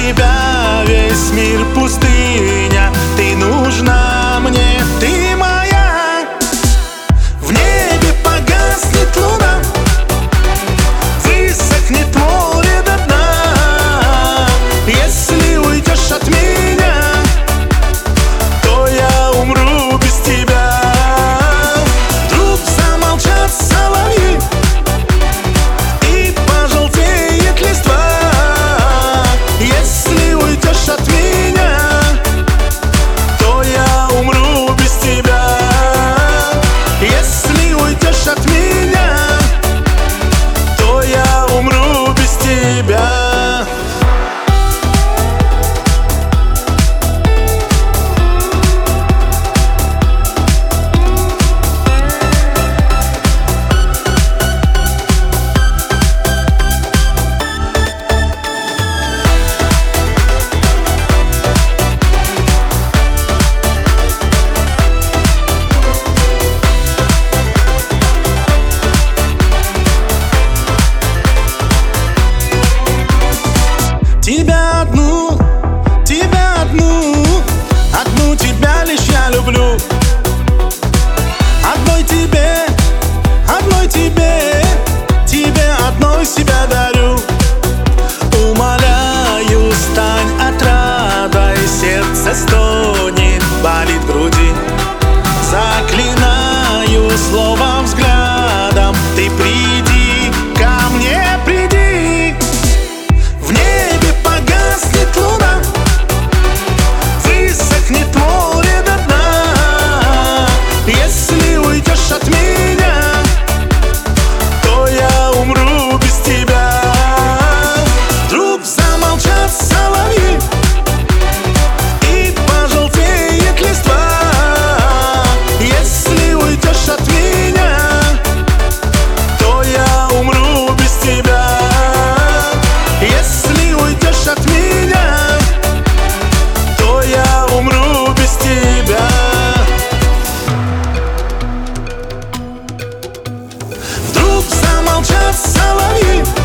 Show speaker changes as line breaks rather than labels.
тебя весь мир пустыня. Ты нужна мне, ты моя. В небе погаснет луна, высохнет море до дна. Если уйдешь от меня, то я умру без тебя. Вдруг замолчат соловьи и пожелтеет листва. Если уйдешь от меня, то я умру без тебя. Если уйдешь от меня, то я умру без тебя. Тебя одну, одну тебя лишь я люблю. Одной тебе, тебе одной себя дарю. Умоляю, стань отрадой, сердце стонет, болит в груди. Заклинаю словом, взглядом, ты приди ко мне, приди. В небе погаснет луна, высохнет море до дна. Если уйдешь от меня, то я умру без тебя. Вдруг замолчат соловьи и пожелтеет листва. Если уйдешь от меня, то я умру без тебя. Если уйдешь от меня, то я умру без тебя. Вдруг замолчат соловьи